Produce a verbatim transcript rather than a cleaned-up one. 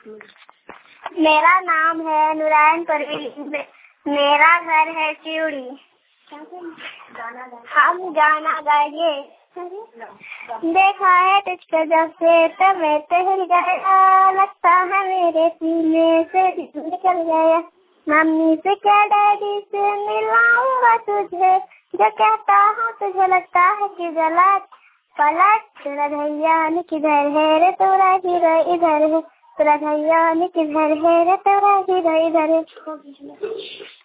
मेरा नाम है नुरायन परवीन। मेरा घर है चिड़ी। हम गाना गाइए। देखा है तुझको जब से तब मैं टहल गया, लगता है मेरे सीने से निकल गया। मम्मी से क्या डैडी से मिलाऊंगा तुझे, जो कहता हूँ तुझे लगता है कि गलत। पलट तेरा भैया ने किधर है रे, तेरा हीरो इधर है। तेरा भैया ने किधर है रे, तेरा हीरो इधर है।